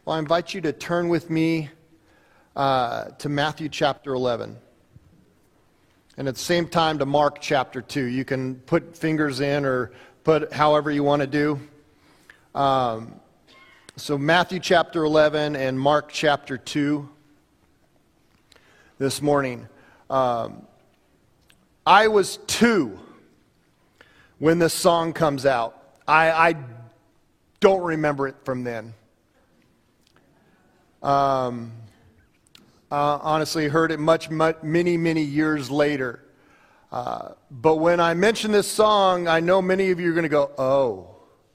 Well, I invite you to turn with me to Matthew chapter 11. And at the same time to Mark chapter 2. You can put fingers in or put however you want to do. So Matthew chapter 11 and Mark chapter 2 this morning. I was 2 when this song comes out. I don't remember it from then. Honestly, heard it many years later. But when I mention this song, I know many of you are going to go,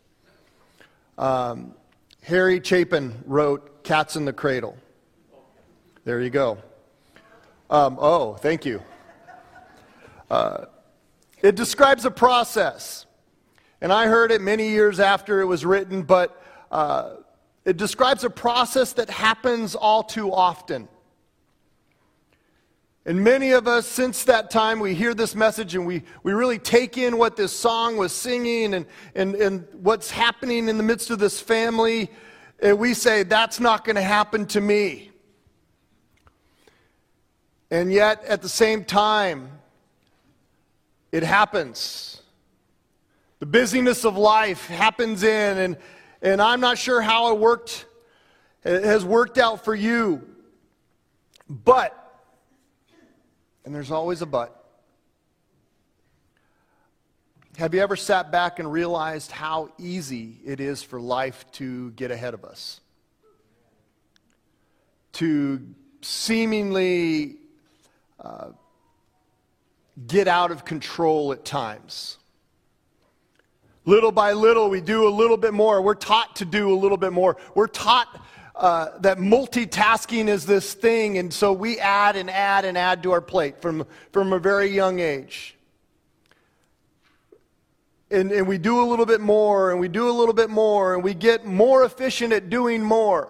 oh. Harry Chapin wrote Cats in the Cradle. There you go. Thank you. It describes a process. And I heard it many years after it was written, but it describes a process that happens all too often. And many of us, since that time, we hear this message and we really take in what this song was singing and what's happening in the midst of this family. And we say, that's not going to happen to me. And yet, at the same time, it happens. The busyness of life happens and I'm not sure how it has worked out for you. But, and there's always a but, have you ever sat back and realized how easy it is for life to get ahead of us? To seemingly get out of control at times. Little by little, we do a little bit more. We're taught to do a little bit more. We're taught that multitasking is this thing, and so we add and add and add to our plate from a very young age. And we do a little bit more, and we do a little bit more, and we get more efficient at doing more.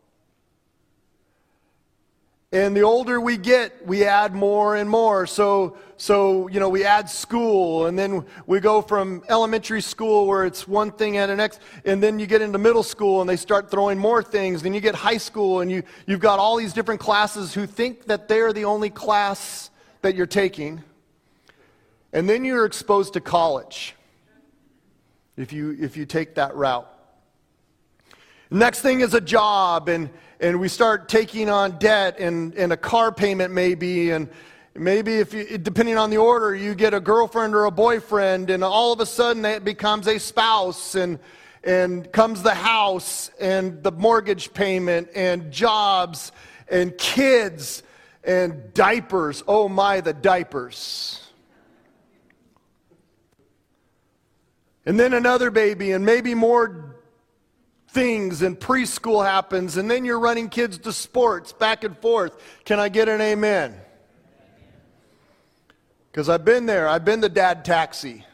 And the older we get, we add more and more. So we add school, and then we go from elementary school where it's one thing and the next, and then you get into middle school and they start throwing more things. Then you get high school and you've got all these different classes who think that they're the only class that you're taking. And then you're exposed to college if you take that route. Next thing is a job, and we start taking on debt and a car payment maybe, and maybe if you, depending on the order, you get a girlfriend or a boyfriend, and all of a sudden it becomes a spouse, and comes the house and the mortgage payment and jobs and kids and diapers. Oh my, the diapers. And then another baby, and maybe more things, and preschool happens, and then you're running kids to sports back and forth. Can I get an amen? Because I've been there. I've been the dad taxi.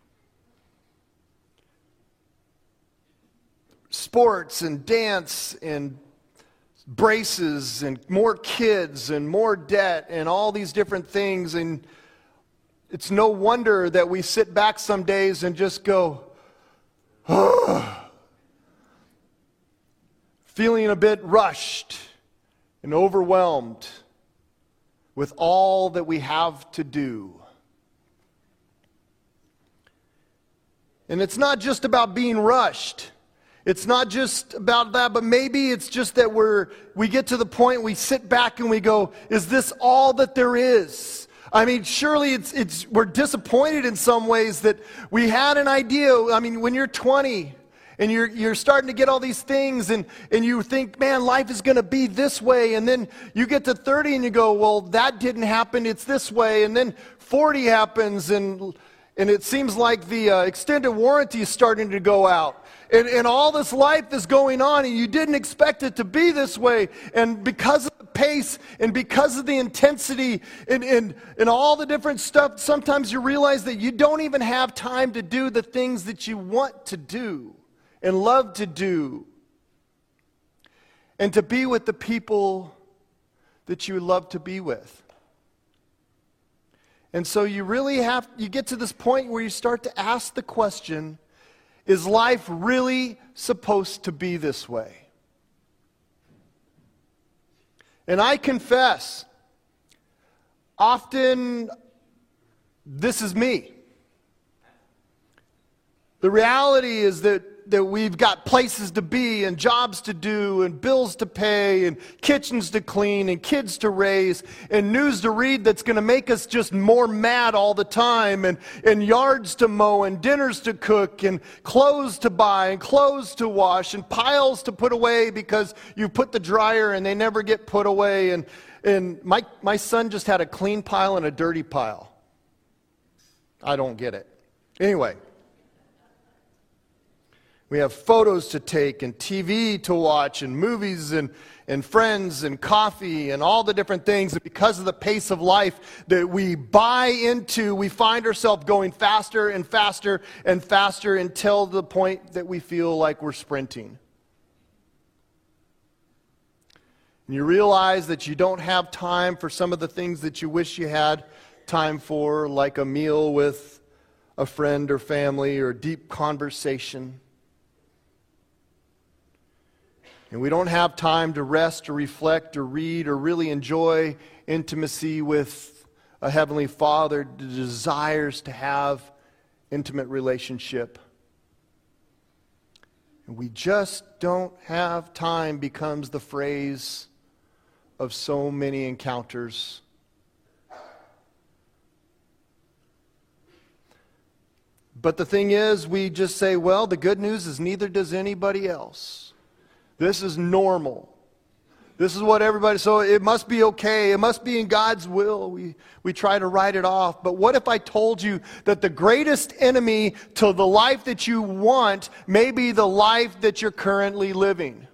Sports and dance and braces and more kids and more debt and all these different things. And it's no wonder that we sit back some days and just go, feeling a bit rushed and overwhelmed with all that we have to do. And it's not just about being rushed. It's not just about that, but maybe it's just that we get to the point we sit back and we go, is this all that there is? I mean, surely we're disappointed in some ways that we had an idea. I mean, when you're 20 and you're starting to get all these things and you think, man, life is going to be this way. And then you get to 30 and you go, well, that didn't happen. It's this way. And then 40 happens and it seems like the extended warranty is starting to go out. And all this life is going on, and you didn't expect it to be this way. And because of the pace, and because of the intensity, and all the different stuff, sometimes you realize that you don't even have time to do the things that you want to do and love to do. And to be with the people that you love to be with. And so you get to this point where you start to ask the question, is life really supposed to be this way? And I confess, often this is me. The reality is that we've got places to be and jobs to do and bills to pay and kitchens to clean and kids to raise and news to read that's going to make us just more mad all the time and yards to mow and dinners to cook and clothes to buy and clothes to wash and piles to put away because you put the dryer and they never get put away. And my son just had a clean pile and a dirty pile. I don't get it. Anyway. We have photos to take and TV to watch and movies and friends and coffee and all the different things. And because of the pace of life that we buy into, we find ourselves going faster and faster and faster until the point that we feel like we're sprinting. And you realize that you don't have time for some of the things that you wish you had time for, like a meal with a friend or family or deep conversation. And we don't have time to rest or reflect or read or really enjoy intimacy with a Heavenly Father that desires to have intimate relationship. And we just don't have time becomes the phrase of so many encounters. But the thing is, we just say, well, the good news is neither does anybody else. This is normal. This is what everybody, so it must be okay. It must be in God's will. We try to write it off. But what if I told you that the greatest enemy to the life that you want may be the life that you're currently living?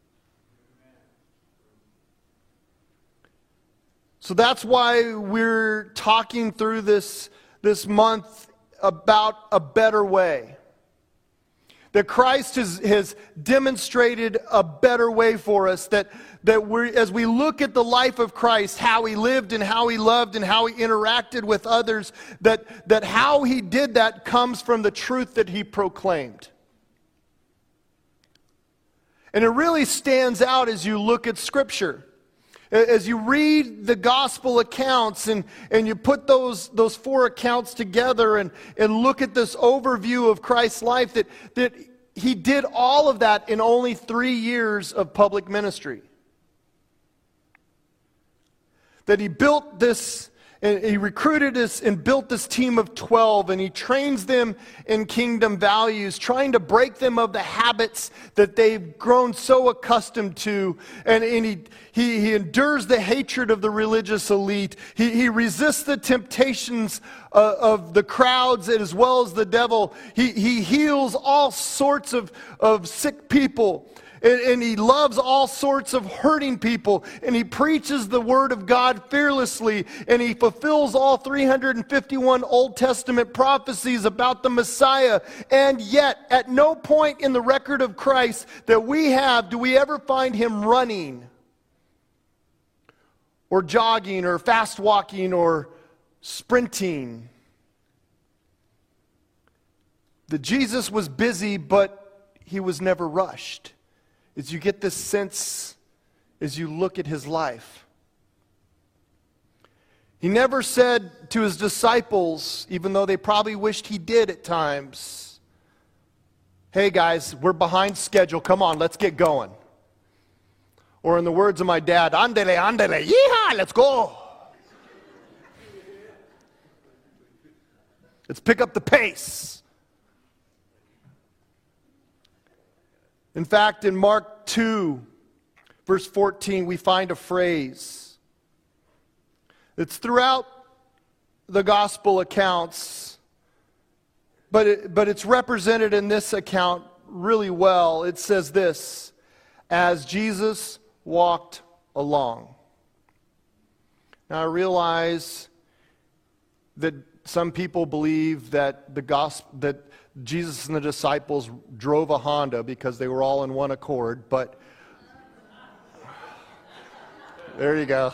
So that's why we're talking through this month about a better way. That Christ has demonstrated a better way for us. That as we look at the life of Christ, how he lived and how he loved and how he interacted with others, that how he did that comes from the truth that he proclaimed. And it really stands out as you look at Scripture. As you read the gospel accounts and you put those four accounts together and look at this overview of Christ's life, that he did all of that in only 3 years of public ministry. That he built this, and he recruited us and built this team of 12, and he trains them in kingdom values, trying to break them of the habits that they've grown so accustomed to. And he endures the hatred of the religious elite. He resists the temptations of the crowds as well as the devil. He heals all sorts of sick people. And he loves all sorts of hurting people. And he preaches the word of God fearlessly. And he fulfills all 351 Old Testament prophecies about the Messiah. And yet, at no point in the record of Christ that we have do we ever find him running or jogging or fast walking or sprinting. That Jesus was busy, but he was never rushed. As you get this sense as you look at his life. He never said to his disciples, even though they probably wished he did at times, hey guys, we're behind schedule, come on, let's get going. Or in the words of my dad, andele, andele, yeehaw, let's go. Let's pick up the pace. In fact, in Mark 2, verse 14, we find a phrase. It's throughout the gospel accounts, but it's represented in this account really well. It says this, as Jesus walked along. Now I realize that some people believe that that Jesus and the disciples drove a Honda because they were all in one accord, but there you go.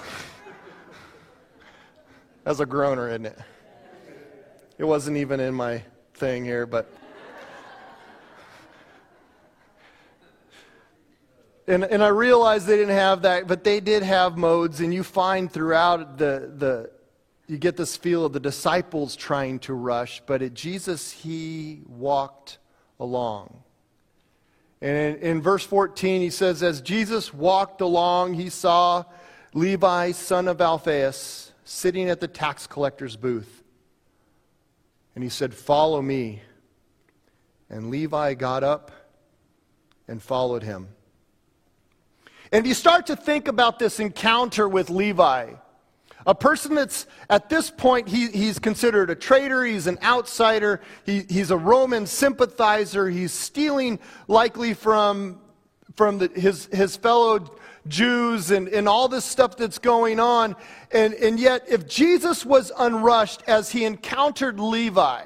That's a groaner, isn't it? It wasn't even in my thing here, but And I realize they didn't have that, but they did have modes, and you find throughout you get this feel of the disciples trying to rush, but at Jesus, he walked along. And in verse 14, he says, as Jesus walked along, he saw Levi, son of Alphaeus, sitting at the tax collector's booth. And he said, follow me. And Levi got up and followed him. And if you start to think about this encounter with Levi, a person that's, at this point, he's considered a traitor, he's an outsider, he's a Roman sympathizer, he's stealing likely from his fellow Jews and all this stuff that's going on. And yet, if Jesus was unrushed as he encountered Levi,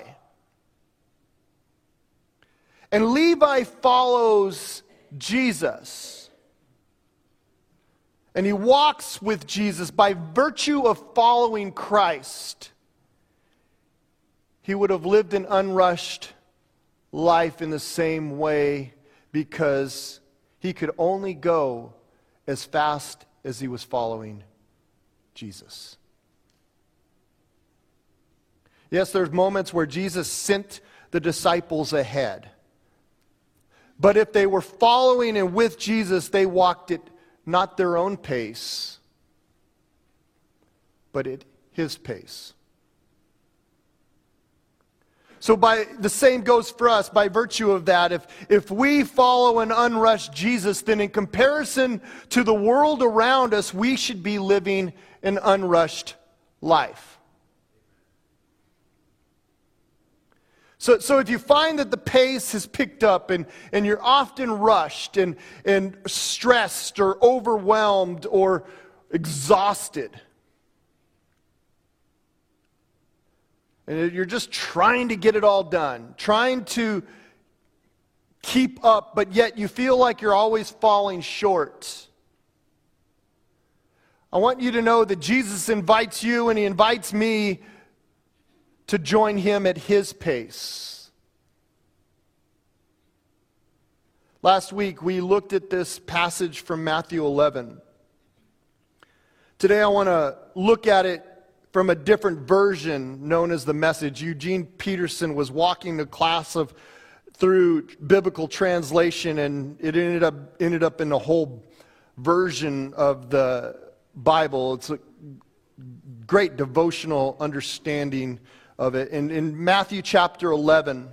and Levi follows Jesus, and he walks with Jesus by virtue of following Christ, he would have lived an unrushed life in the same way because he could only go as fast as he was following Jesus. Yes, there's moments where Jesus sent the disciples ahead. But if they were following and with Jesus, they walked it not their own pace, but at his pace. So the same goes for us by virtue of that. If we follow an unrushed Jesus, then in comparison to the world around us, we should be living an unrushed life. So if you find that the pace has picked up and you're often rushed and stressed or overwhelmed or exhausted, and you're just trying to get it all done, trying to keep up, but yet you feel like you're always falling short, I want you to know that Jesus invites you and he invites me to join him at his pace. Last week we looked at this passage from Matthew 11. Today I want to look at it from a different version known as the Message. Eugene Peterson was walking the class through biblical translation, and it ended up in the whole version of the Bible. It's a great devotional understanding of it. And in Matthew chapter 11,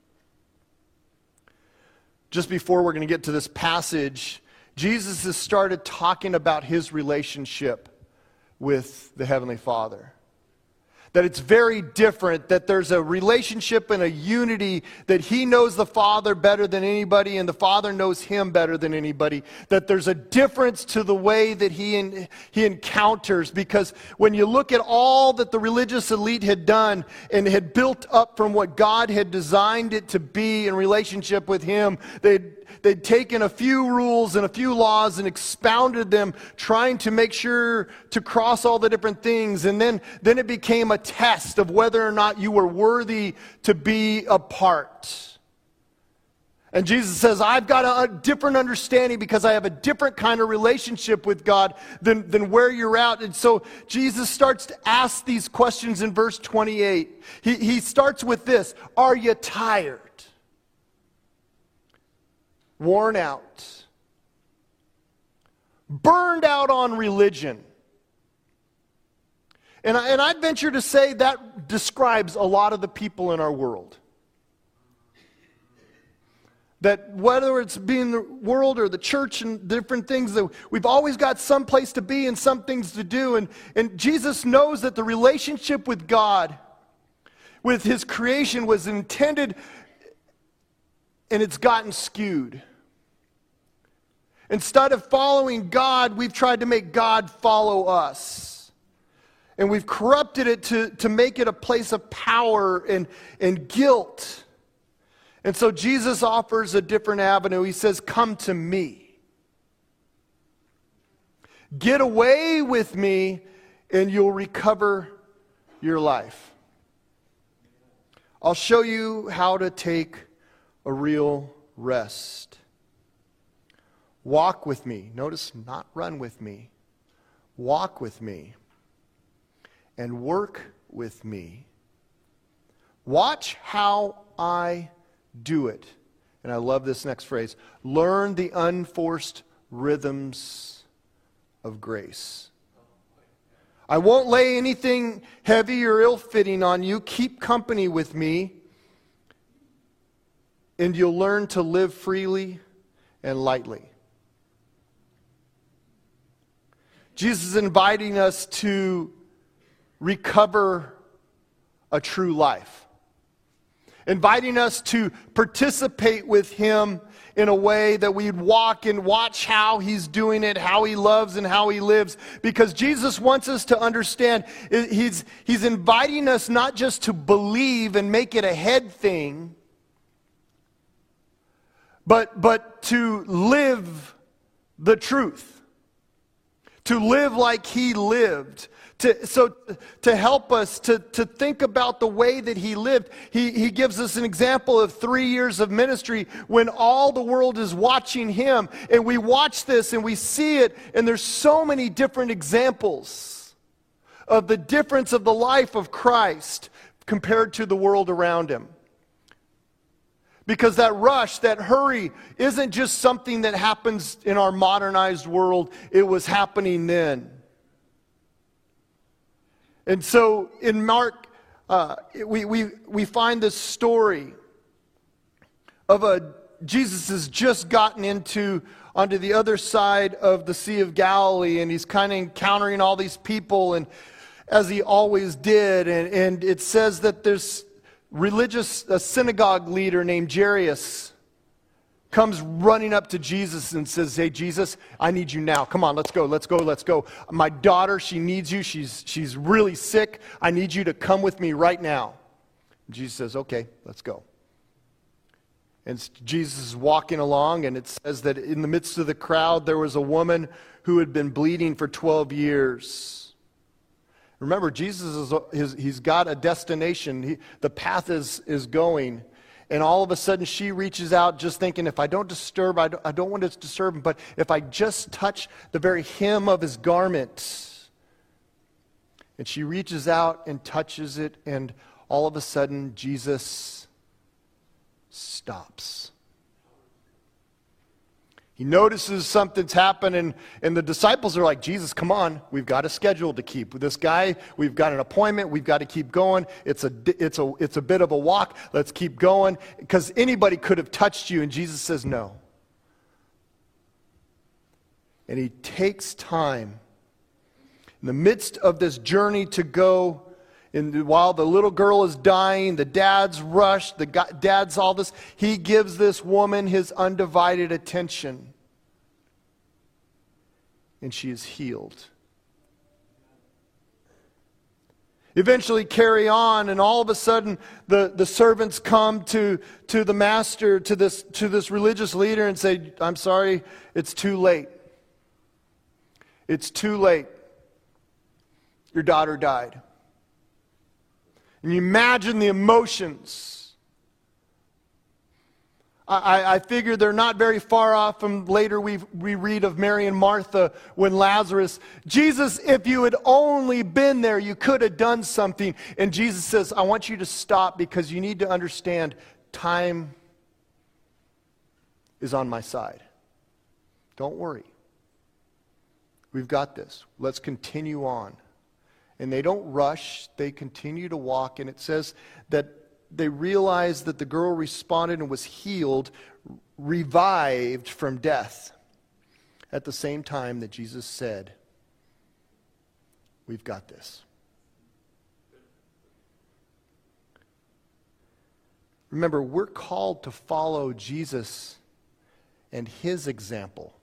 just before we're going to get to this passage, Jesus has started talking about his relationship with the Heavenly Father. That it's very different, that there's a relationship and a unity, that he knows the Father better than anybody and the Father knows him better than anybody. That there's a difference to the way that he encounters, because when you look at all that the religious elite had done and had built up from what God had designed it to be in relationship with him, they'd taken a few rules and a few laws and expounded them, trying to make sure to cross all the different things. And then it became a test of whether or not you were worthy to be a part. And Jesus says, I've got a different understanding because I have a different kind of relationship with God than where you're at. And so Jesus starts to ask these questions in verse 28. He starts with this: are you tired? Worn out? Burned out on religion? And I'd venture to say that describes a lot of the people in our world. That whether it's being the world or the church and different things, that we've always got some place to be and some things to do. And Jesus knows that the relationship with God, with his creation, was intended, and it's gotten skewed. Instead of following God, we've tried to make God follow us. And we've corrupted it to make it a place of power and guilt. And so Jesus offers a different avenue. He says, come to me. Get away with me and you'll recover your life. I'll show you how to take a real rest. Walk with me. Notice, not run with me. Walk with me. And work with me. Watch how I do it. And I love this next phrase. Learn the unforced rhythms of grace. I won't lay anything heavy or ill-fitting on you. Keep company with me, and you'll learn to live freely and lightly. Jesus is inviting us to recover a true life. Inviting us to participate with Him in a way that we'd walk and watch how He's doing it, how He loves and how He lives. Because Jesus wants us to understand, He's inviting us not just to believe and make it a head thing, but to live the truth. To live like He lived. To help us to think about the way that He lived. He gives us an example of 3 years of ministry when all the world is watching Him. And we watch this and we see it, and there's so many different examples of the difference of the life of Christ compared to the world around Him. Because that rush, that hurry, isn't just something that happens in our modernized world. It was happening then. And so in Mark, we find this story of Jesus has just gotten onto the other side of the Sea of Galilee, and he's kind of encountering all these people, and as he always did. And it says that there's a synagogue leader named Jairus comes running up to Jesus and says, "Hey, Jesus, I need you now. Come on, let's go. My daughter, she needs you. She's really sick. I need you to come with me right now." And Jesus says, "Okay, let's go." And Jesus is walking along, and it says that in the midst of the crowd, there was a woman who had been bleeding for 12 years. Remember, Jesus he's got a destination. The path is going. And all of a sudden she reaches out just thinking, if I don't disturb, I don't want to disturb him, but if I just touch the very hem of his garment. And she reaches out and touches it, and all of a sudden Jesus stops. He notices something's happened, and the disciples are like, "Jesus, come on, we've got a schedule to keep. With this guy, we've got an appointment, we've got to keep going. It's a bit of a walk, let's keep going." Because anybody could have touched you, and Jesus says no. And He takes time in the midst of this journey to go. And while the little girl is dying, the dad's rushed, dad's all this, He gives this woman His undivided attention. And she is healed. Eventually carry on, and all of a sudden the servants come to the master, to this religious leader, and say, "I'm sorry, it's too late. It's too late. Your daughter died." And you imagine the emotions. I figure they're not very far off from later we read of Mary and Martha when Lazarus, "Jesus, if you had only been there, you could have done something." And Jesus says, "I want you to stop, because you need to understand time is on my side. Don't worry. We've got this. Let's continue on." And they don't rush, they continue to walk. And it says that they realized that the girl responded and was healed, revived from death, at the same time that Jesus said, "We've got this." Remember, we're called to follow Jesus and His example.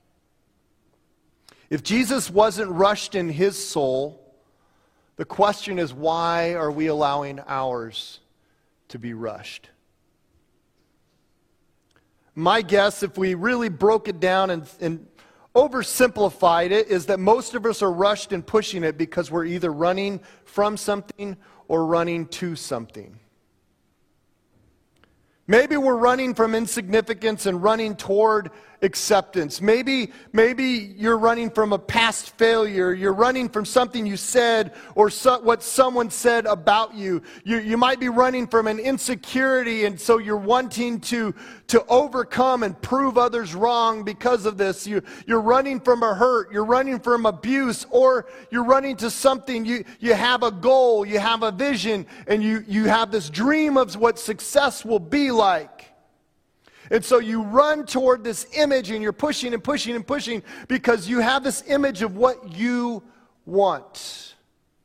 If Jesus wasn't rushed in His soul, the question is, why are we allowing ours to be rushed? My guess, if we really broke it down and oversimplified it, is that most of us are rushed and pushing it because we're either running from something or running to something. Maybe we're running from insignificance and running toward acceptance. Maybe you're running from a past failure. You're running from something you said or what someone said about you. You might be running from an insecurity, and so you're wanting to overcome and prove others wrong because of this. You're running from a hurt. You're running from abuse, or you're running to something. You have a goal. You have a vision, and you have this dream of what success will be like. And so you run toward this image, and you're pushing and pushing and pushing because you have this image of what you want.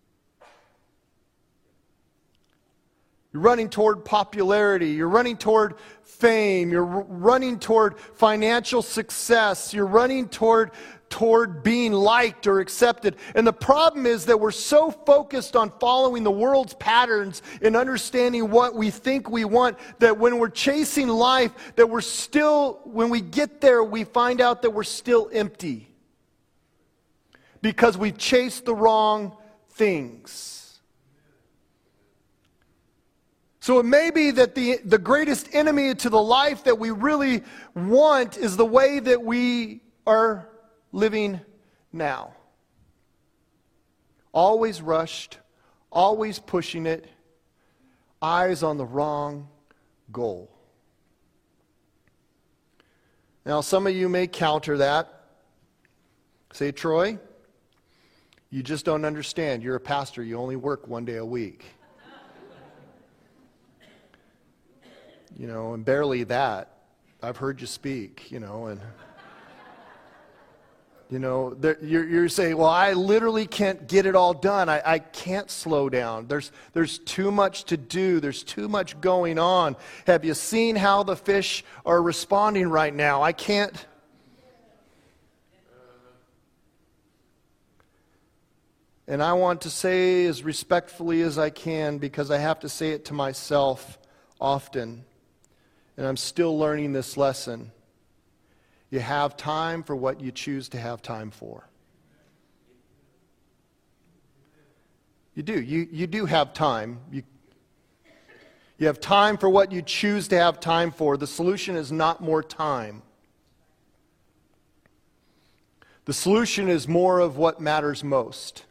You're running toward popularity. You're running toward fame. You're running toward financial success. You're running toward being liked or accepted. And the problem is that we're so focused on following the world's patterns and understanding what we think we want, that when we're chasing life, that we're still, when we get there, we find out that we're still empty because we've chased the wrong things. So it may be that the greatest enemy to the life that we really want is the way that we are living now. Always rushed, always pushing it, eyes on the wrong goal. Now, some of you may counter that. Say, Troy, you just don't understand. You're a pastor. You only work one day a week. And barely that. I've heard you speak, and... you're saying, well, I literally can't get it all done. I can't slow down. There's too much to do. There's too much going on. Have you seen how the fish are responding right now? I can't. And I want to say as respectfully as I can, because I have to say it to myself often. And I'm still learning this lesson. You have time for what you choose to have time for. You do. You do have time. You have time for what you choose to have time for. The solution is not more time. The solution is more of what matters most.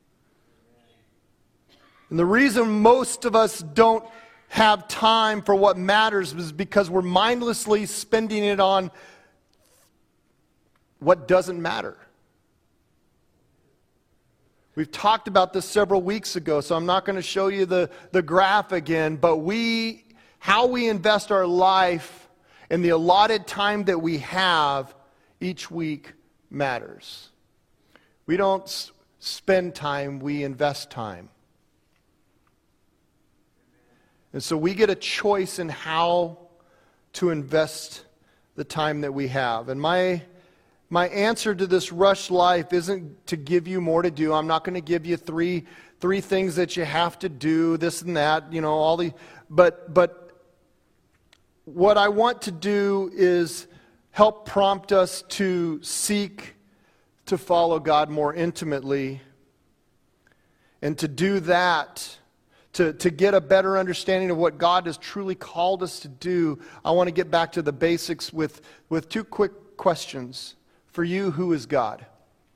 And the reason most of us don't have time for what matters is because we're mindlessly spending it on what doesn't matter. We've talked about this several weeks ago, so I'm not going to show you the graph again, but how we invest our life and the allotted time that we have each week matters. We don't spend time, we invest time. And so we get a choice in how to invest the time that we have. And my answer to this rush life isn't to give you more to do. I'm not going to give you three things that you have to do, this and that, but what I want to do is help prompt us to seek to follow God more intimately, and to do that, to get a better understanding of what God has truly called us to do. I want to get back to the basics with two quick questions. For you, who is God?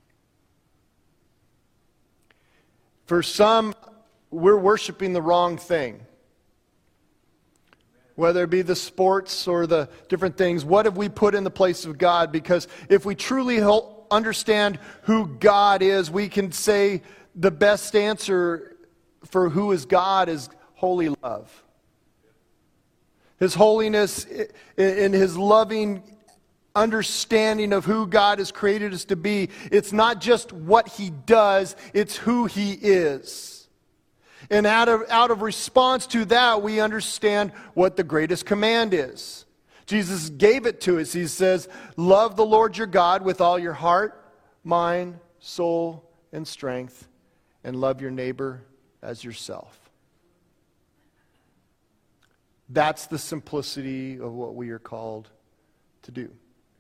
For some, we're worshiping the wrong thing. Whether it be the sports or the different things, what have we put in the place of God? Because if we truly understand who God is, we can say the best answer for who is God is holy love. His holiness and His loving understanding of who God has created us to be. It's not just what He does, it's who He is. And out of response to that, we understand what the greatest command is. Jesus gave it to us. He says, love the Lord your God with all your heart, mind, soul, and strength, and love your neighbor as yourself. That's the simplicity of what we are called to do.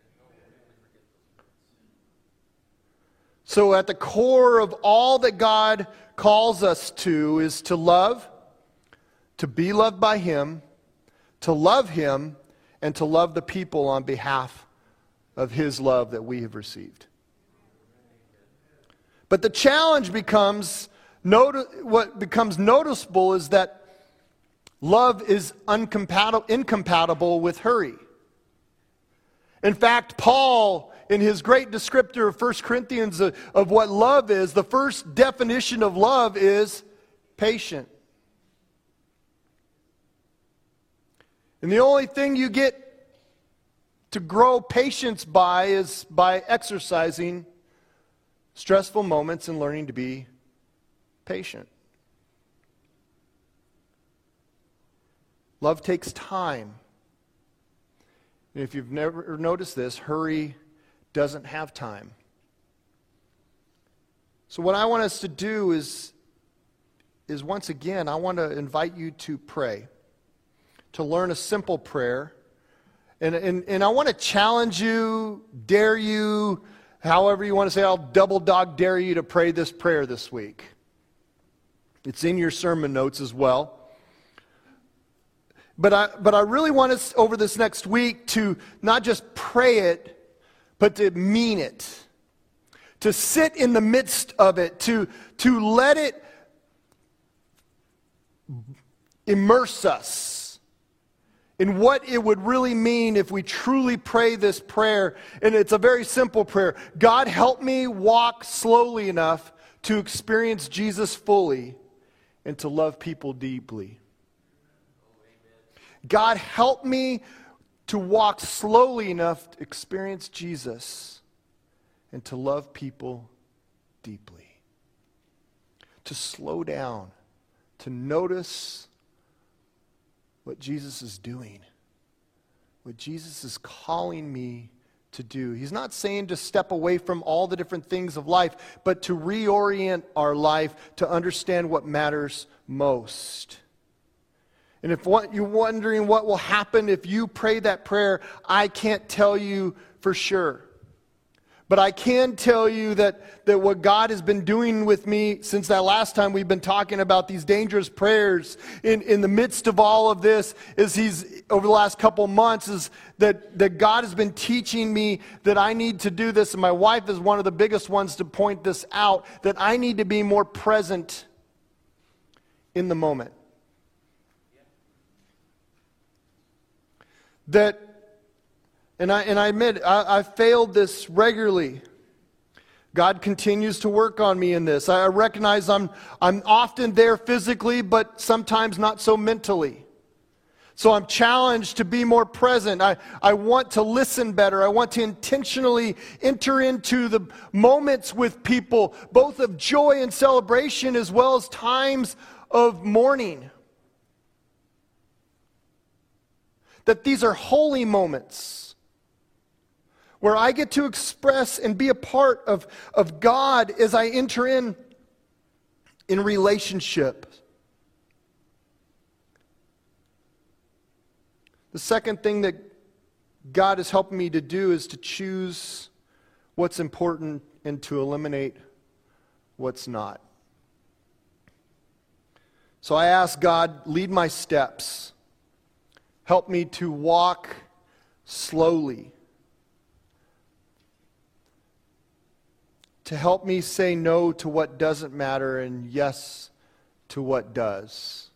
So at the core of all that God calls us to is to love, to be loved by Him, to love Him, and to love the people on behalf of His love that we have received. But the challenge becomes, what becomes noticeable is that love is incompatible with hurry. In fact, Paul, in his great descriptor of 1 Corinthians of what love is, the first definition of love is patient. And the only thing you get to grow patience by is by exercising stressful moments and learning to be patient. Love takes time. And if you've never noticed this, hurry doesn't have time. So what I want us to do is once again, I want to invite you to pray, to learn a simple prayer. And I want to challenge you, dare you, however you want to say, I'll double dog dare you to pray this prayer this week. It's in your sermon notes as well. But I really want us over this next week to not just pray it, but to mean it. To sit in the midst of it, to let it immerse us in what it would really mean if we truly pray this prayer. And it's a very simple prayer. God, help me walk slowly enough to experience Jesus fully and to love people deeply. God, help me to walk slowly enough to experience Jesus and to love people deeply. To slow down, to notice what Jesus is doing, what Jesus is calling me to do. He's not saying to step away from all the different things of life, but to reorient our life to understand what matters most. And if you're wondering what will happen if you pray that prayer, I can't tell you for sure. But I can tell you that what God has been doing with me since that last time we've been talking about these dangerous prayers in the midst of all of this is He's, over the last couple months, is that God has been teaching me that I need to do this. And my wife is one of the biggest ones to point this out, that I need to be more present in the moment. And I admit, I failed this regularly. God continues to work on me in this. I recognize I'm often there physically, but sometimes not so mentally. So I'm challenged to be more present. I want to listen better. I want to intentionally enter into the moments with people, both of joy and celebration, as well as times of mourning. That these are holy moments where I get to express and be a part of God as I enter in relationship. The second thing that God is helping me to do is to choose what's important and to eliminate what's not. So I ask God, lead my steps. Help me to walk slowly. To help me say no to what doesn't matter and yes to what does.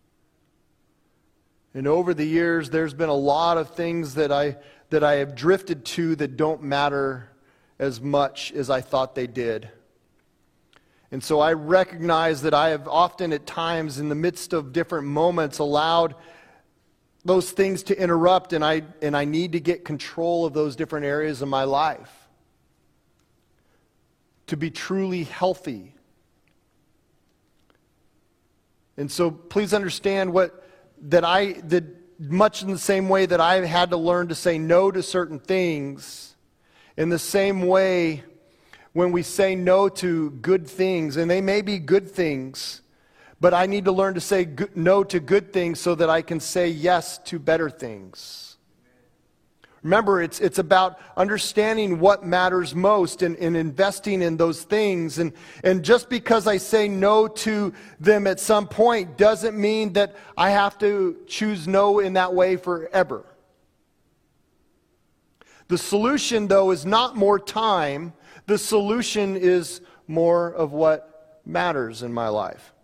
And over the years, there's been a lot of things that I have drifted to that don't matter as much as I thought they did. And so I recognize that I have often at times in the midst of different moments allowed those things to interrupt, and I need to get control of those different areas of my life to be truly healthy. And so please understand that much in the same way that I had to learn to say no to certain things, in the same way when we say no to good things, and they may be good things, but I need to learn to say no to good things so that I can say yes to better things. Remember, it's about understanding what matters most and investing in those things. And just because I say no to them at some point doesn't mean that I have to choose no in that way forever. The solution, though, is not more time. The solution is more of what matters in my life.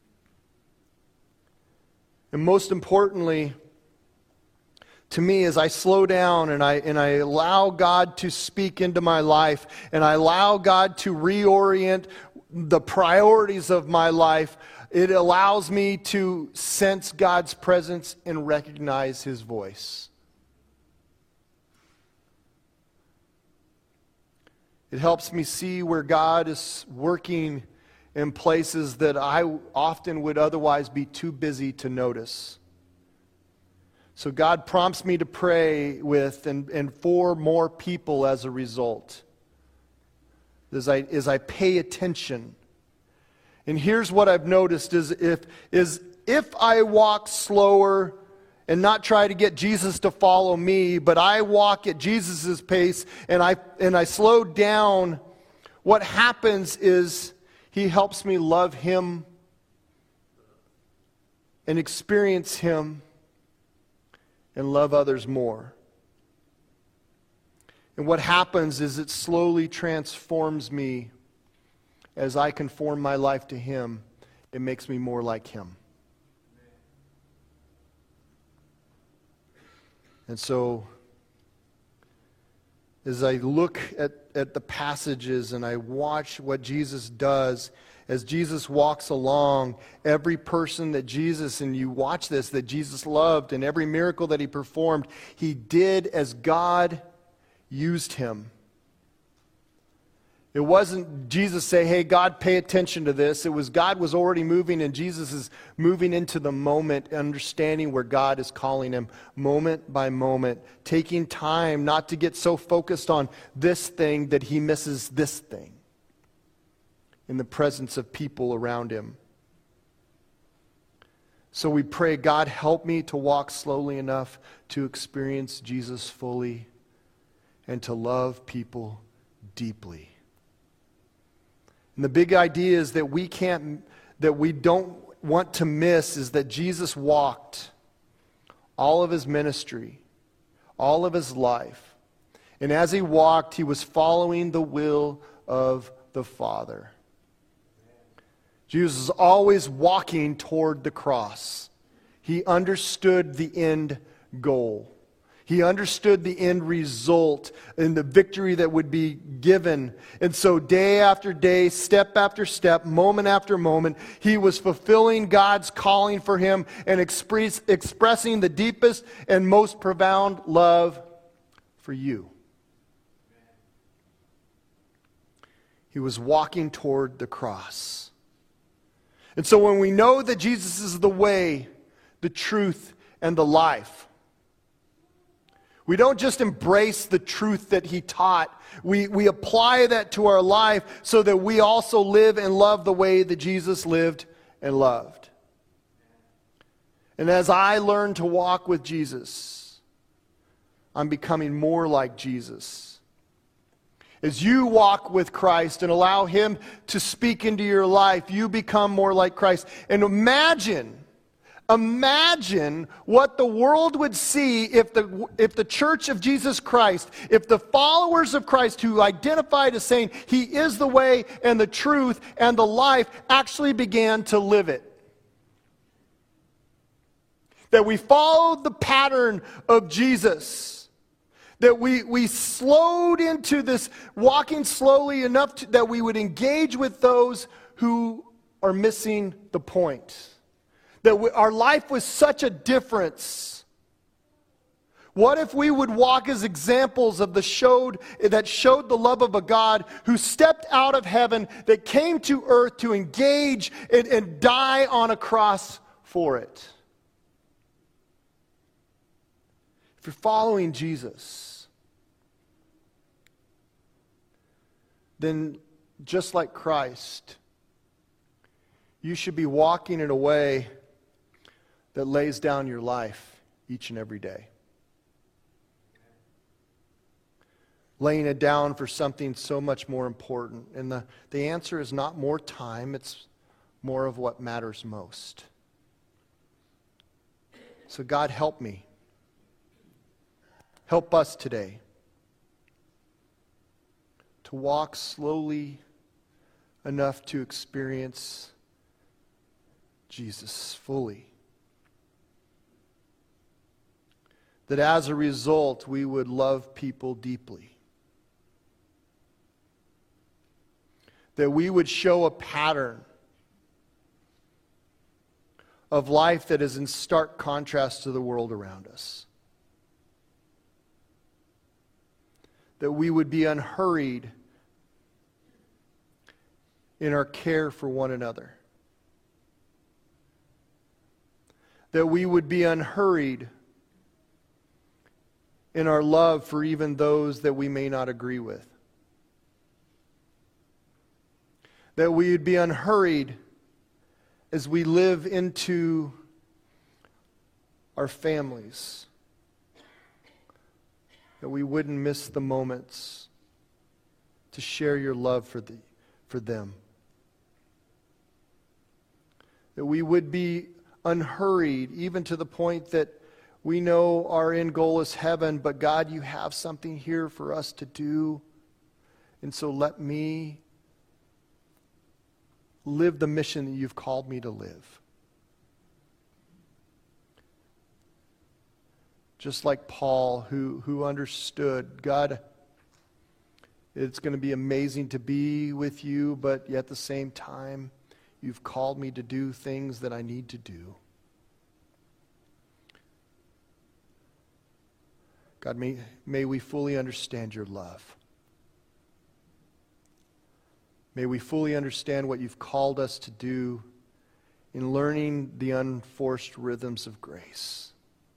And most importantly, to me, as I slow down and I allow God to speak into my life, and I allow God to reorient the priorities of my life, it allows me to sense God's presence and recognize His voice. It helps me see where God is working in places that I often would otherwise be too busy to notice. So God prompts me to pray with and for more people as a result, as I pay attention. And here's what I've noticed is if I walk slower and not try to get Jesus to follow me, but I walk at Jesus' pace and I slow down, what happens is He helps me love Him and experience Him and love others more. And what happens is it slowly transforms me as I conform my life to Him. It makes me more like Him. And so, as I look at the passages and I watch what Jesus does, as Jesus walks along, every person that Jesus, and you watch this, that Jesus loved, and every miracle that He performed, He did as God used Him. It wasn't Jesus say, hey, God, pay attention to this. It was God was already moving, and Jesus is moving into the moment, understanding where God is calling him moment by moment, taking time not to get so focused on this thing that he misses this thing in the presence of people around him. So we pray, God, help me to walk slowly enough to experience Jesus fully and to love people deeply. And the big idea is that we don't want to miss is that Jesus walked all of his ministry, all of his life. And as he walked, he was following the will of the Father. Jesus was always walking toward the cross. He understood the end goal. He understood the end result and the victory that would be given. And so day after day, step after step, moment after moment, he was fulfilling God's calling for him and expressing the deepest and most profound love for you. He was walking toward the cross. And so when we know that Jesus is the way, the truth, and the life, we don't just embrace the truth that he taught. We apply that to our life so that we also live and love the way that Jesus lived and loved. And as I learn to walk with Jesus, I'm becoming more like Jesus. As you walk with Christ and allow him to speak into your life, you become more like Christ. And imagine what the world would see if the church of Jesus Christ, if the followers of Christ who identified as saying he is the way and the truth and the life actually began to live it. That we followed the pattern of Jesus. That we slowed into this walking slowly enough that we would engage with those who are missing the point. That our life was such a difference. What if we would walk as examples of that showed the love of a God who stepped out of heaven, that came to earth to engage and die on a cross for it? If you're following Jesus, then just like Christ, you should be walking in a way that lays down your life each and every day. Laying it down for something so much more important. And the answer is not more time, it's more of what matters most. So God, help me. Help us today to walk slowly enough to experience Jesus fully. That as a result, we would love people deeply. That we would show a pattern of life that is in stark contrast to the world around us. That we would be unhurried in our care for one another. That we would be unhurried in our love for even those that we may not agree with. That we would be unhurried as we live into our families. That we wouldn't miss the moments to share your love for them. That we would be unhurried, even to the point that we know our end goal is heaven, but God, you have something here for us to do. And so let me live the mission that you've called me to live. Just like Paul, who understood, God, it's going to be amazing to be with you, but yet at the same time, you've called me to do things that I need to do. God, may we fully understand your love. May we fully understand what you've called us to do in learning the unforced rhythms of grace.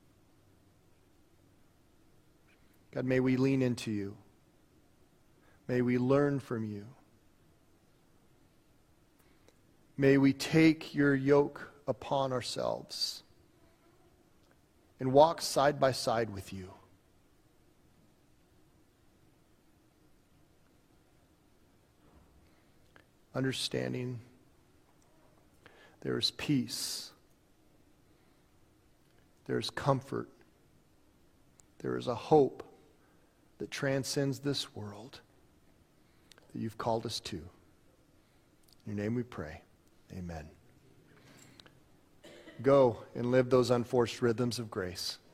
God, may we lean into you. May we learn from you. May we take your yoke upon ourselves and walk side by side with you. Understanding there is peace, there is comfort, there is a hope that transcends this world that you've called us to. In your name we pray. Amen. Go and live those unforced rhythms of grace.